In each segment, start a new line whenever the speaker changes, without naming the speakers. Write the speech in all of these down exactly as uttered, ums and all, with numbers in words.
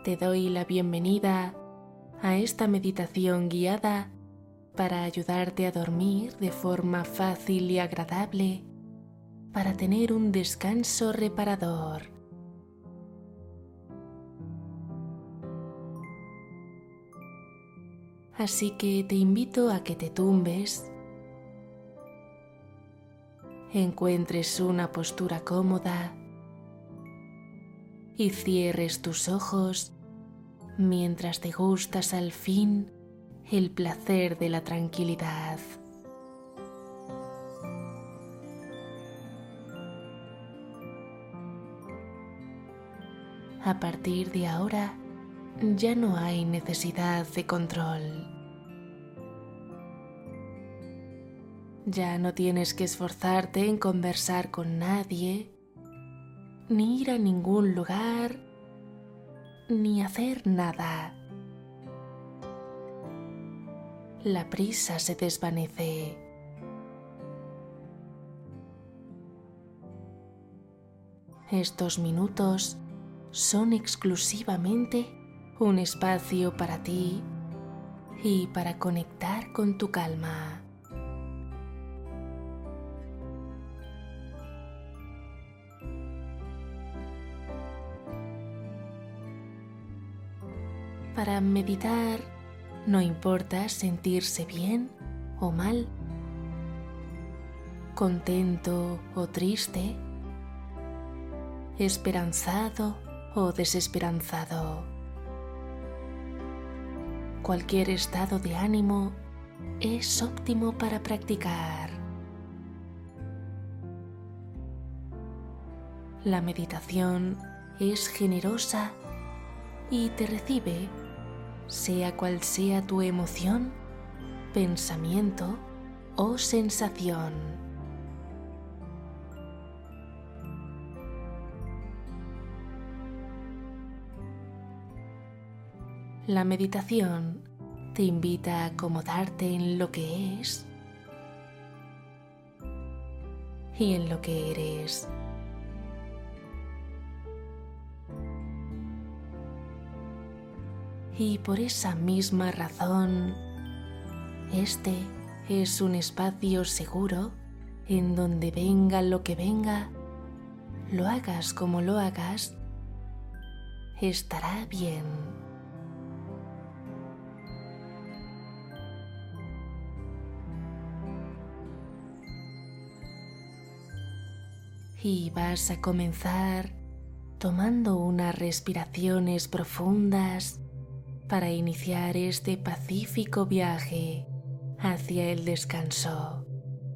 Te doy la bienvenida a esta meditación guiada para ayudarte a dormir de forma fácil y agradable, para tener un descanso reparador. Así que te invito a que te tumbes, encuentres una postura cómoda y cierres tus ojos mientras te gustas al fin el placer de la tranquilidad. A partir de ahora ya no hay necesidad de control. Ya no tienes que esforzarte en conversar con nadie, ni ir a ningún lugar, ni hacer nada. La prisa se desvanece. Estos minutos son exclusivamente un espacio para ti y para conectar con tu calma. Para meditar, no importa sentirse bien o mal, contento o triste, esperanzado o desesperanzado. Cualquier estado de ánimo es óptimo para practicar. La meditación es generosa y te recibe, sea cual sea tu emoción, pensamiento o sensación. La meditación te invita a acomodarte en lo que es y en lo que eres. Y por esa misma razón, este es un espacio seguro en donde venga lo que venga, lo hagas como lo hagas, estará bien. Y vas a comenzar tomando unas respiraciones profundas para iniciar este pacífico viaje hacia el descanso.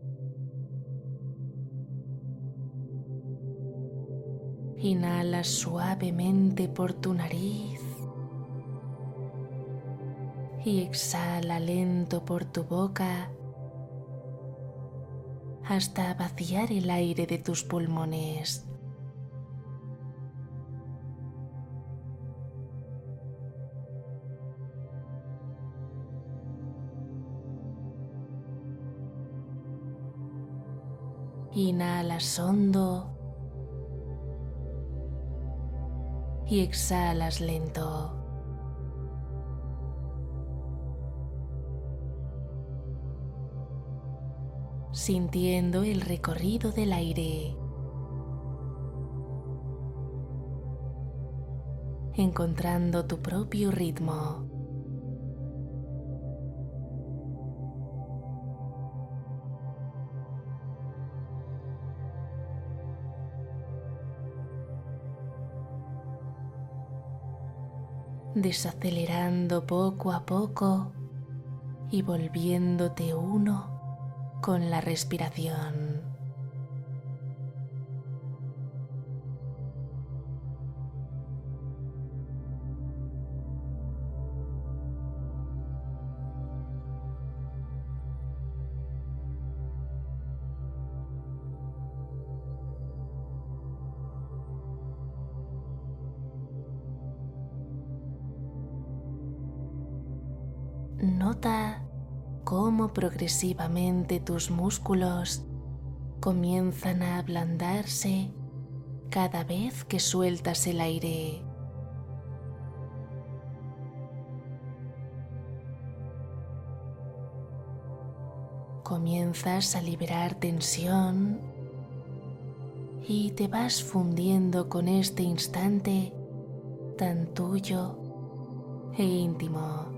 Inhala suavemente por tu nariz y exhala lento por tu boca hasta vaciar el aire de tus pulmones. Inhalas hondo y exhalas lento. Sintiendo el recorrido del aire, encontrando tu propio ritmo. Desacelerando poco a poco y volviéndote uno con la respiración. Nota cómo progresivamente tus músculos comienzan a ablandarse cada vez que sueltas el aire. Comienzas a liberar tensión y te vas fundiendo con este instante tan tuyo e íntimo.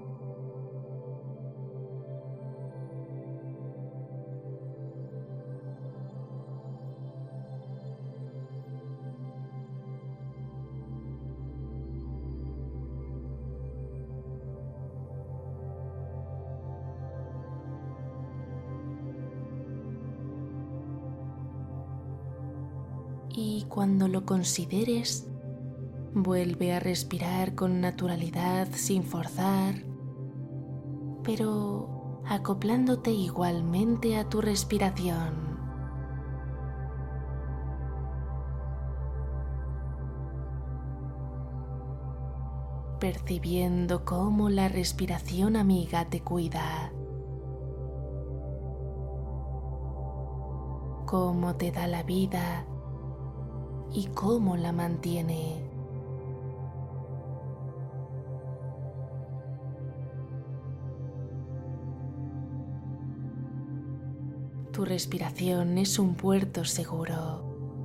Y cuando lo consideres, vuelve a respirar con naturalidad sin forzar, pero acoplándote igualmente a tu respiración. Percibiendo cómo la respiración amiga te cuida, cómo te da la vida y cómo la mantiene. Tu respiración es un puerto seguro.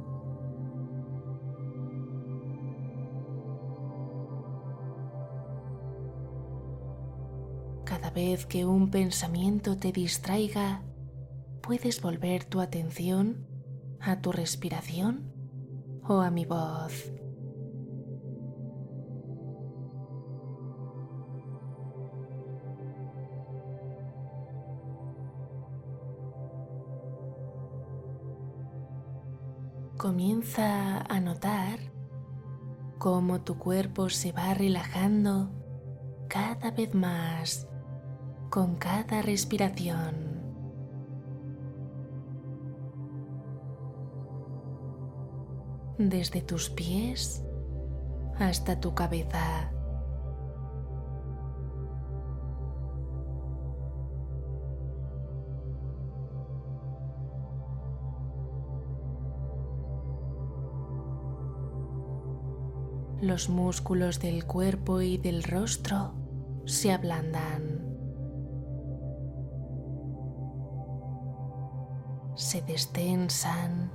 Cada vez que un pensamiento te distraiga, puedes volver tu atención a tu respiración o a mi voz. Comienza a notar cómo tu cuerpo se va relajando cada vez más con cada respiración. Desde tus pies hasta tu cabeza. Los músculos del cuerpo y del rostro se ablandan. Se destensan.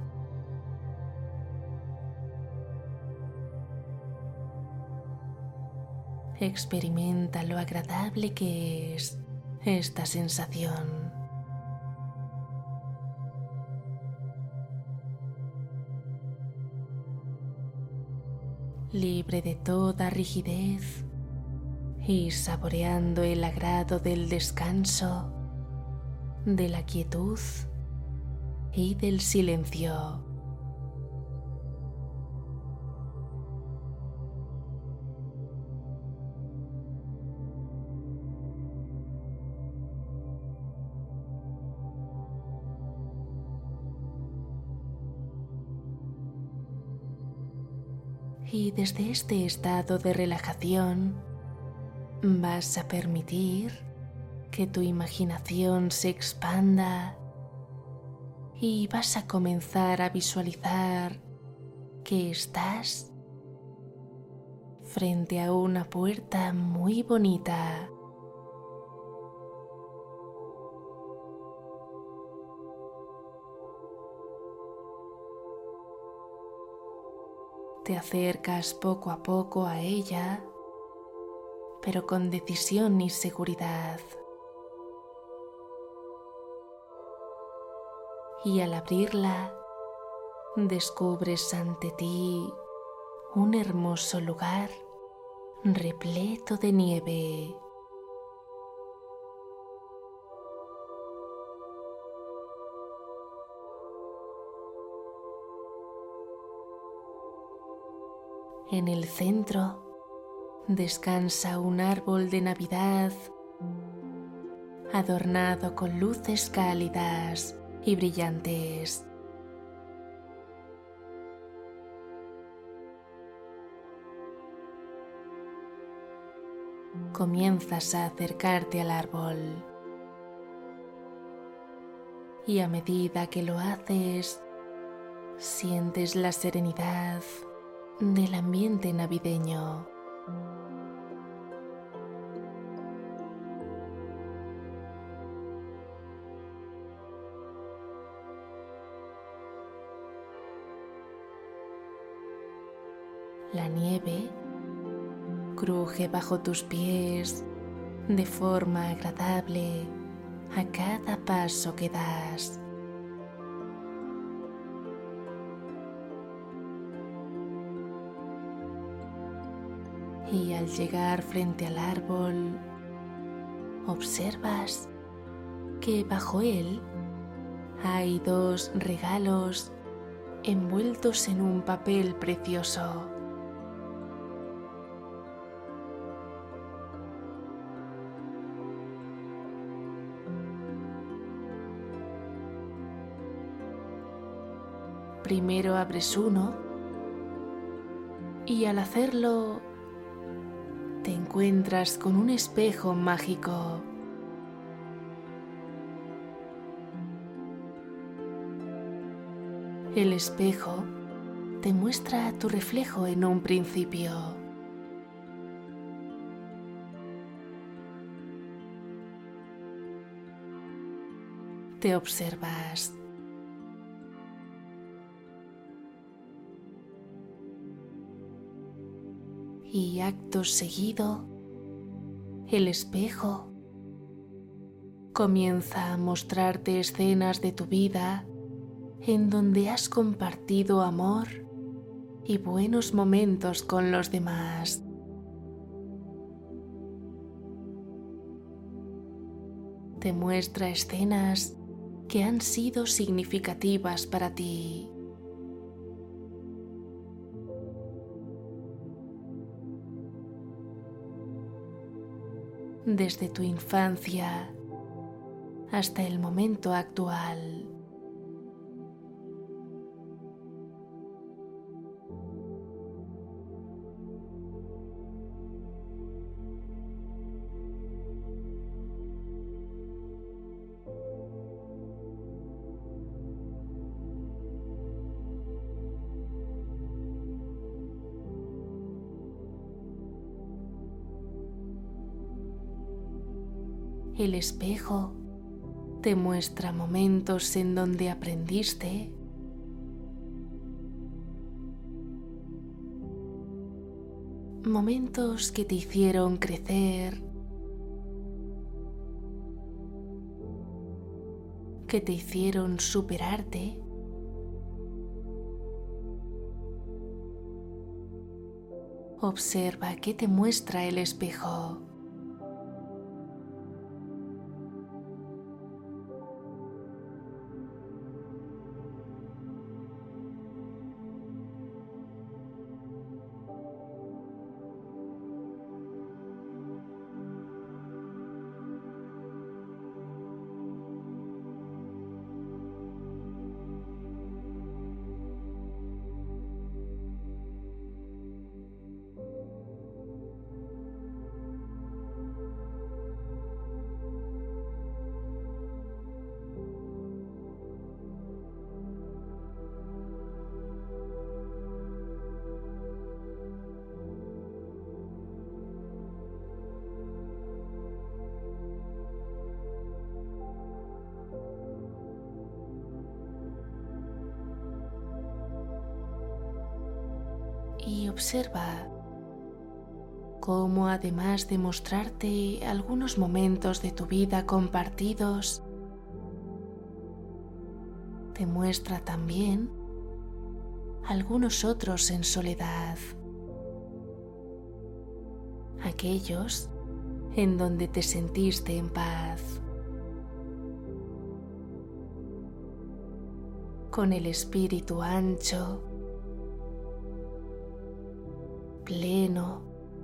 Experimenta lo agradable que es esta sensación. Libre de toda rigidez y saboreando el agrado del descanso, de la quietud y del silencio. Y desde este estado de relajación vas a permitir que tu imaginación se expanda y vas a comenzar a visualizar que estás frente a una puerta muy bonita. Te acercas poco a poco a ella, pero con decisión y seguridad. Y al abrirla, descubres ante ti un hermoso lugar repleto de nieve. En el centro descansa un árbol de Navidad adornado con luces cálidas y brillantes. Comienzas a acercarte al árbol y a medida que lo haces, sientes la serenidad del ambiente navideño. La nieve cruje bajo tus pies de forma agradable a cada paso que das. Y al llegar frente al árbol, observas que bajo él hay dos regalos envueltos en un papel precioso. Primero abres uno y al hacerlo te encuentras con un espejo mágico. El espejo te muestra tu reflejo en un principio. Te observas. Y acto seguido, el espejo comienza a mostrarte escenas de tu vida en donde has compartido amor y buenos momentos con los demás. Te muestra escenas que han sido significativas para ti. Desde tu infancia hasta el momento actual. El espejo te muestra momentos en donde aprendiste, momentos que te hicieron crecer, que te hicieron superarte. Observa qué te muestra el espejo. Y observa cómo, además de mostrarte algunos momentos de tu vida compartidos, te muestra también algunos otros en soledad, aquellos en donde te sentiste en paz, con el espíritu ancho, pleno,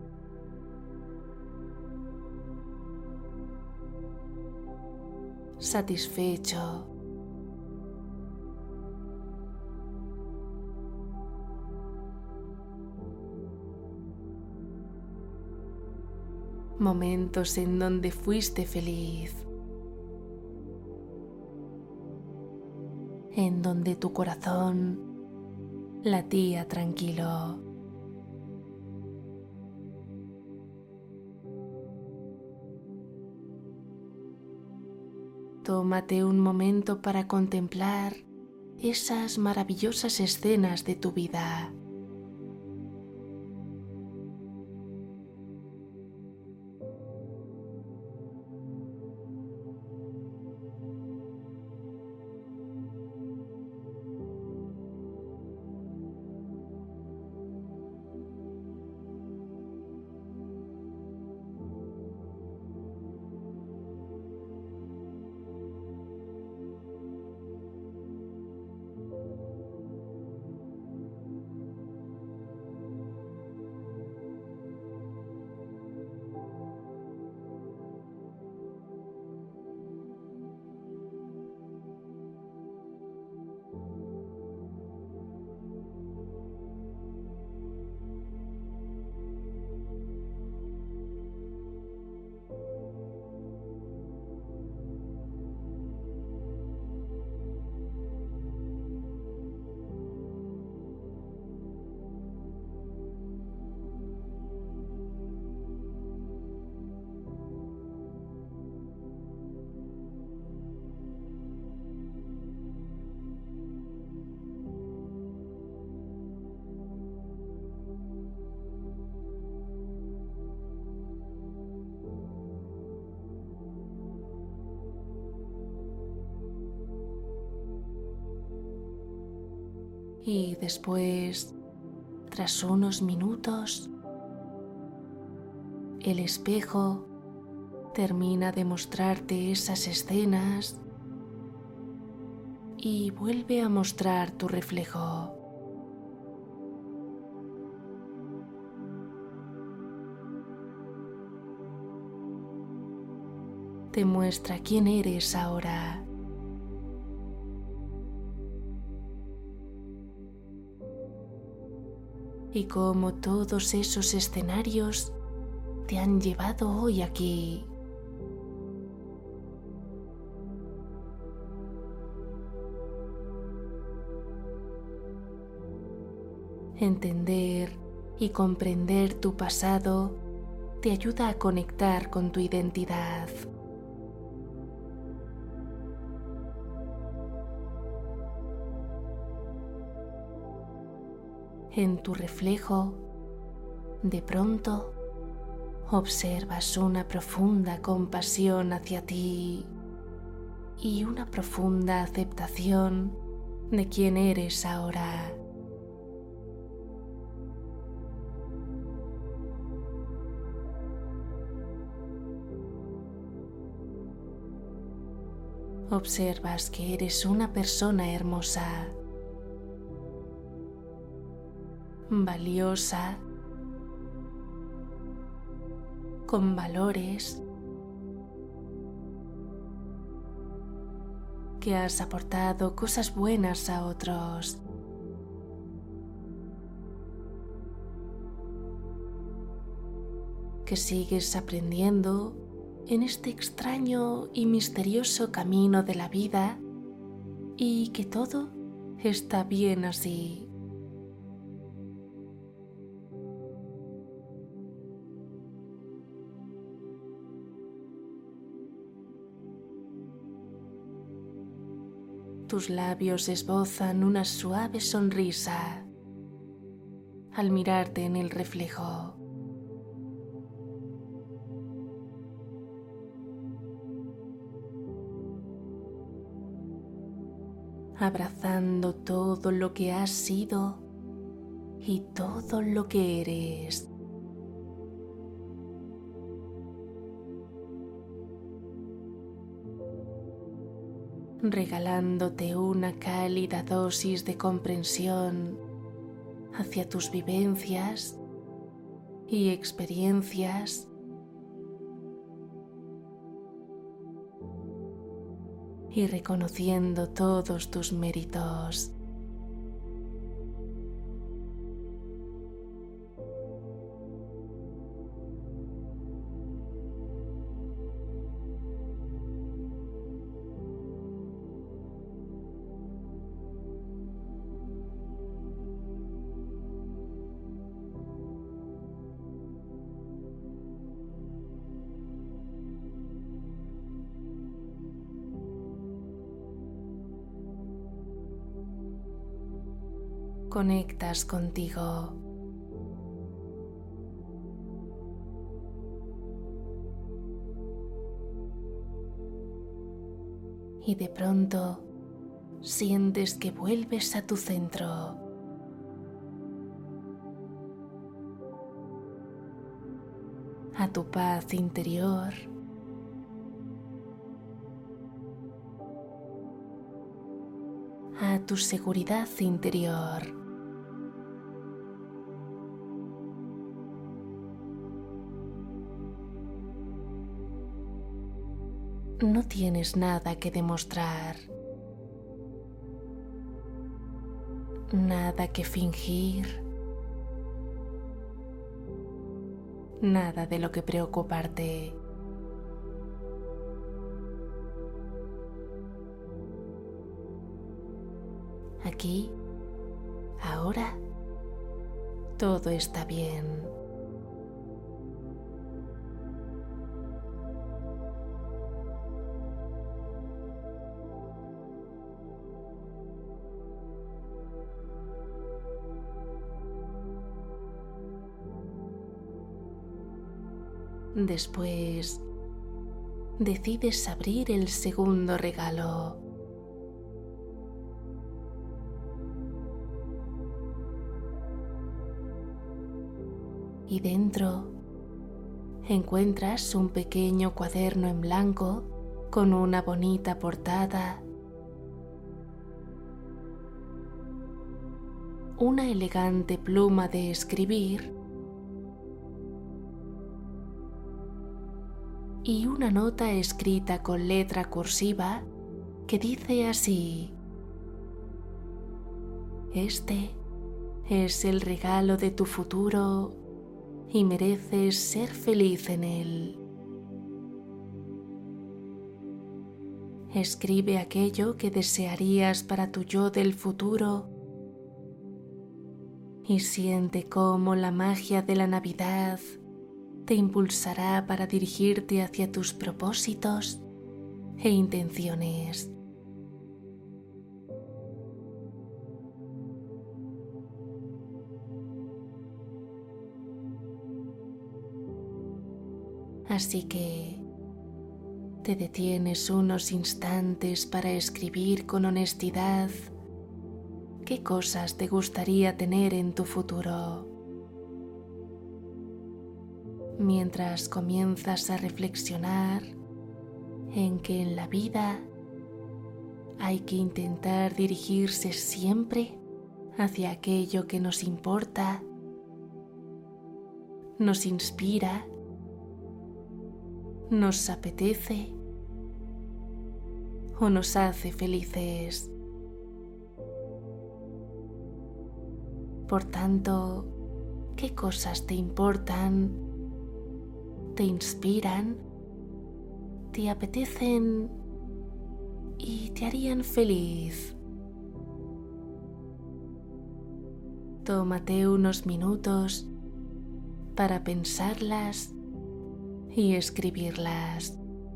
satisfecho, momentos en donde fuiste feliz, en donde tu corazón latía tranquilo. Tómate un momento para contemplar esas maravillosas escenas de tu vida. Y después, tras unos minutos, el espejo termina de mostrarte esas escenas y vuelve a mostrar tu reflejo. Te muestra quién eres ahora. Y cómo todos esos escenarios te han llevado hoy aquí. Entender y comprender tu pasado te ayuda a conectar con tu identidad. En tu reflejo, de pronto, observas una profunda compasión hacia ti y una profunda aceptación de quién eres ahora. Observas que eres una persona hermosa, valiosa, con valores, que has aportado cosas buenas a otros. Que sigues aprendiendo en este extraño y misterioso camino de la vida y que todo está bien así. Tus labios esbozan una suave sonrisa al mirarte en el reflejo. Abrazando todo lo que has sido y todo lo que eres. Regalándote una cálida dosis de comprensión hacia tus vivencias y experiencias, y reconociendo todos tus méritos. Conectas contigo. Y de pronto sientes que vuelves a tu centro. A tu paz interior. A tu seguridad interior. No tienes nada que demostrar, nada que fingir, nada de lo que preocuparte. Aquí, ahora, todo está bien. Después, decides abrir el segundo regalo. y dentro encuentras un pequeño cuaderno en blanco con una bonita portada, una elegante pluma de escribir y una nota escrita con letra cursiva que dice así: este es el regalo de tu futuro y mereces ser feliz en él. Escribe aquello que desearías para tu yo del futuro y siente cómo la magia de la Navidad te impulsará para dirigirte hacia tus propósitos e intenciones. Así que te detienes unos instantes para escribir con honestidad qué cosas te gustaría tener en tu futuro. Mientras comienzas a reflexionar en que en la vida hay que intentar dirigirse siempre hacia aquello que nos importa, nos inspira, nos apetece o nos hace felices. Por tanto, ¿qué cosas te importan, te inspiran, te apetecen y te harían feliz? Tómate unos minutos para pensarlas y escribirlas.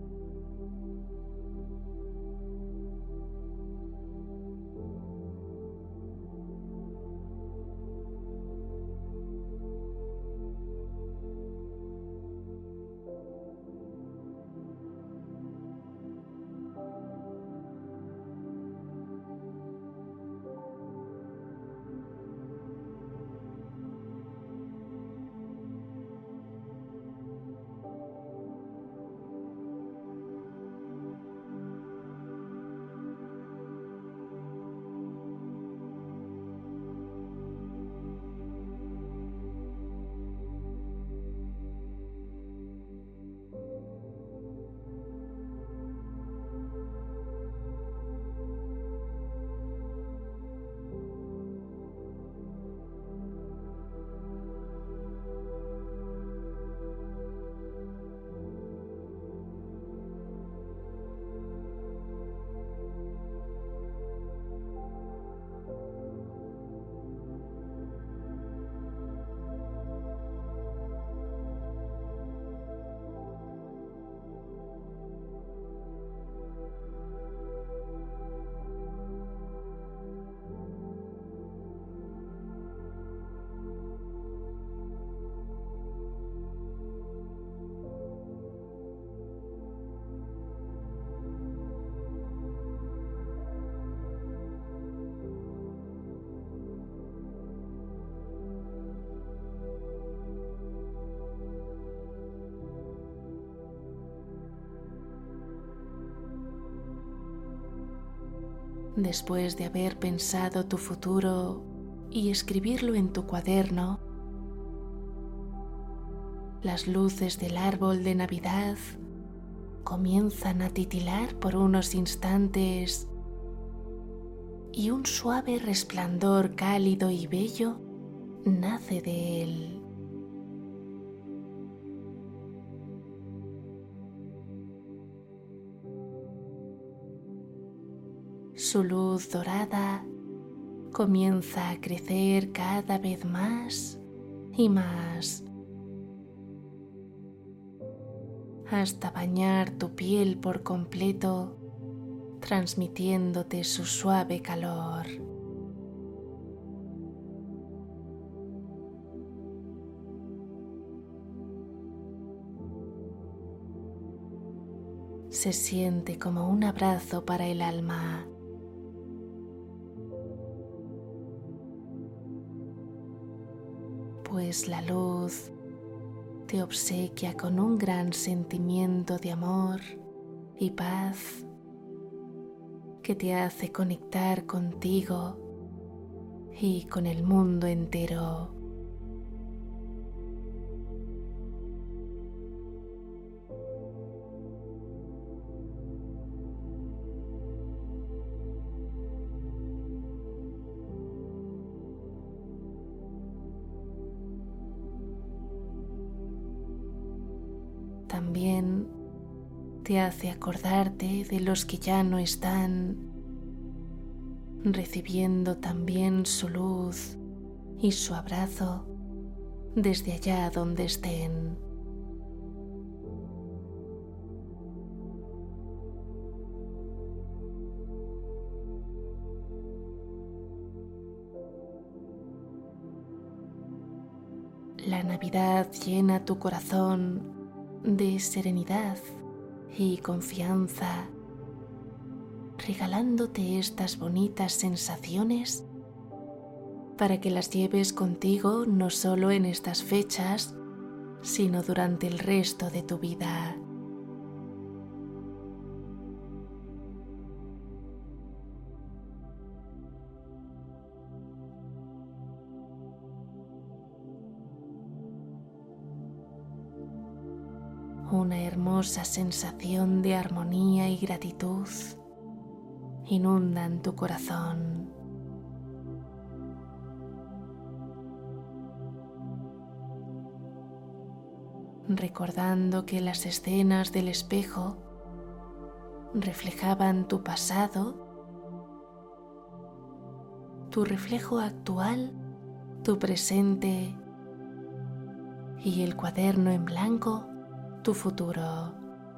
Después de haber pensado tu futuro y escribirlo en tu cuaderno, las luces del árbol de Navidad comienzan a titilar por unos instantes y un suave resplandor cálido y bello nace de él. Su luz dorada comienza a crecer cada vez más y más, hasta bañar tu piel por completo, transmitiéndote su suave calor. Se siente como un abrazo para el alma. Pues la luz te obsequia con un gran sentimiento de amor y paz que te hace conectar contigo y con el mundo entero. También te hace acordarte de los que ya no están, recibiendo también su luz y su abrazo desde allá donde estén. La Navidad llena tu corazón de serenidad y confianza, regalándote estas bonitas sensaciones para que las lleves contigo no solo en estas fechas, sino durante el resto de tu vida. Una hermosa sensación de armonía y gratitud inundan tu corazón. Recordando que las escenas del espejo reflejaban tu pasado, tu reflejo actual, tu presente y el cuaderno en blanco, tu futuro.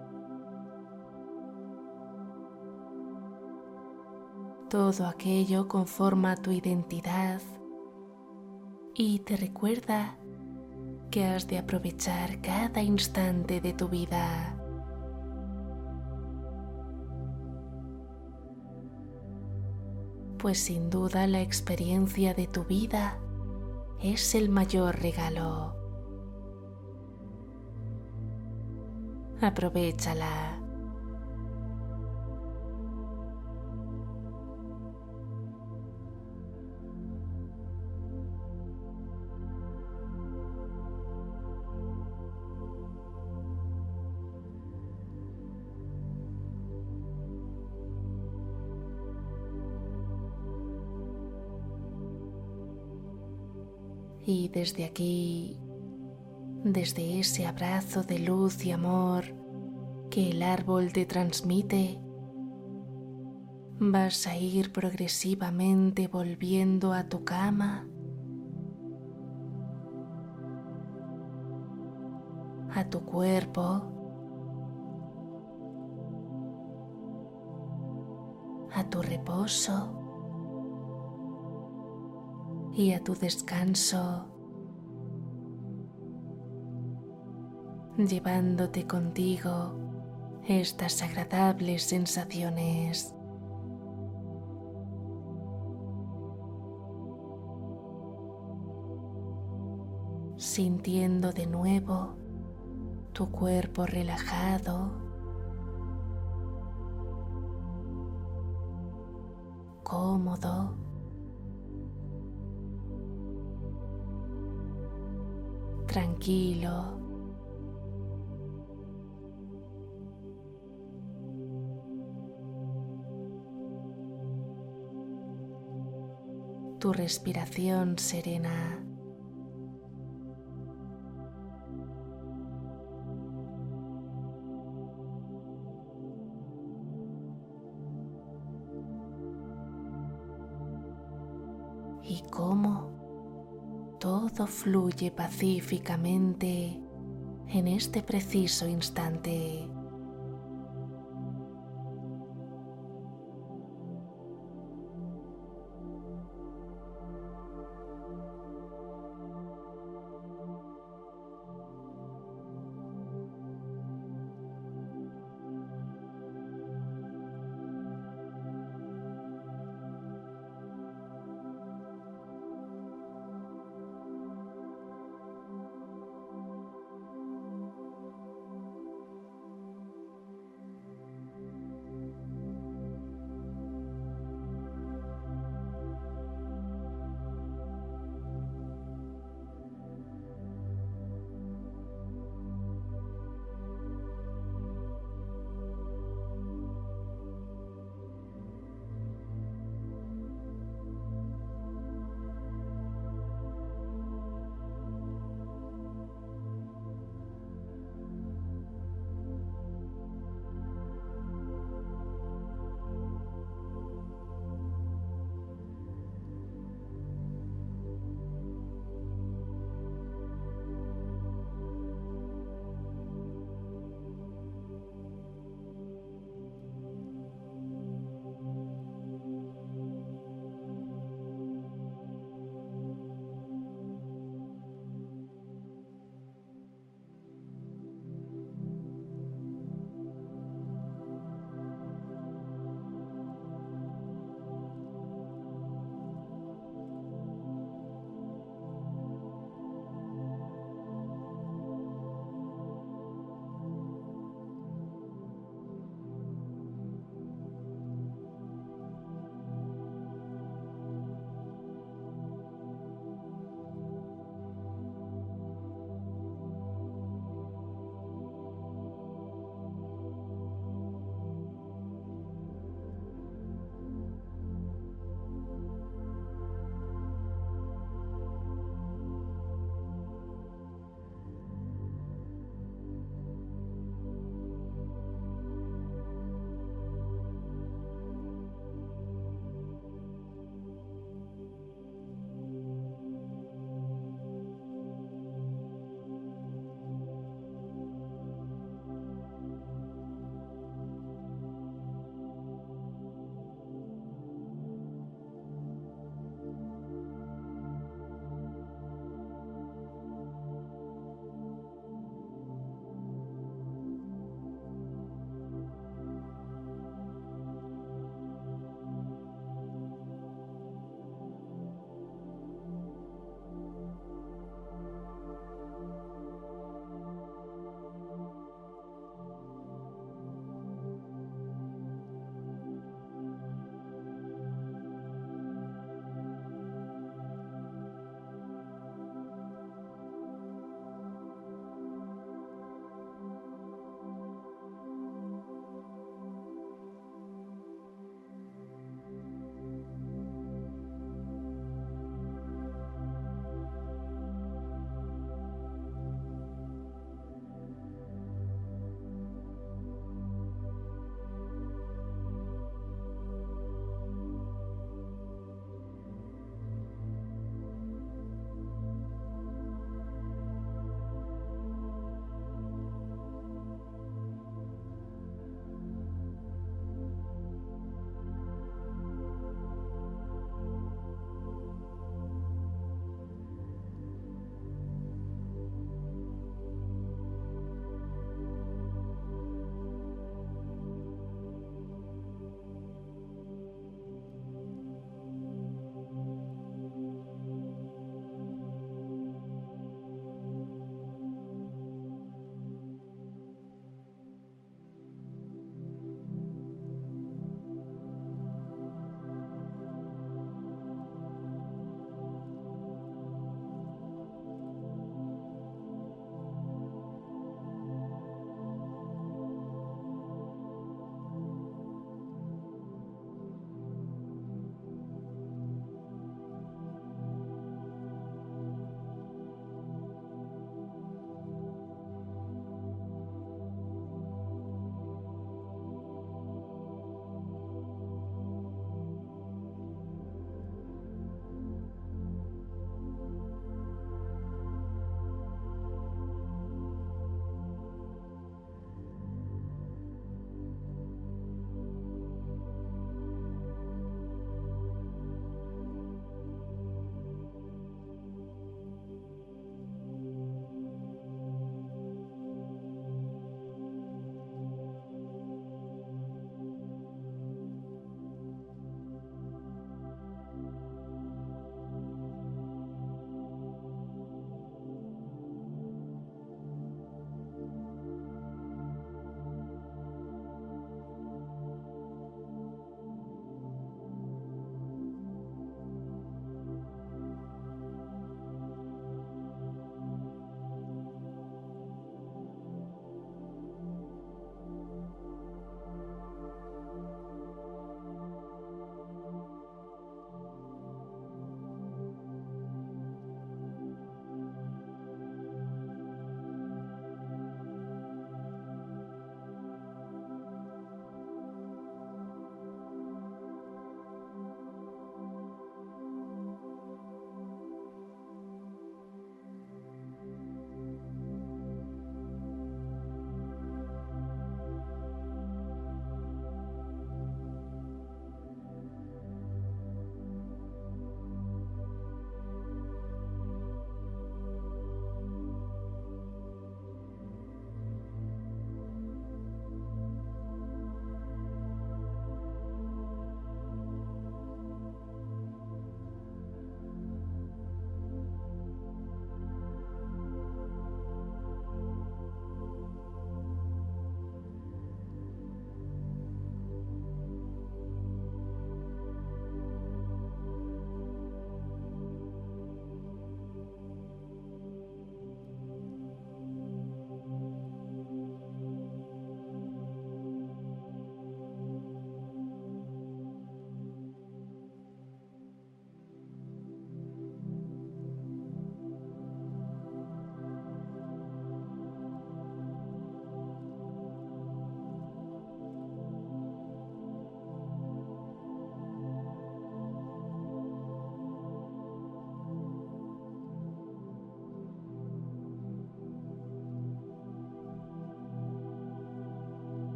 Todo aquello conforma tu identidad y te recuerda que has de aprovechar cada instante de tu vida. Pues sin duda la experiencia de tu vida es el mayor regalo. Aprovéchala. Y desde aquí, desde ese abrazo de luz y amor que el árbol te transmite, vas a ir progresivamente volviendo a tu cama, a tu cuerpo, a tu reposo y a tu descanso, llevándote contigo estas agradables sensaciones. Sintiendo de nuevo tu cuerpo relajado, cómodo, tranquilo. Tu respiración serena. Y cómo todo fluye pacíficamente en este preciso instante.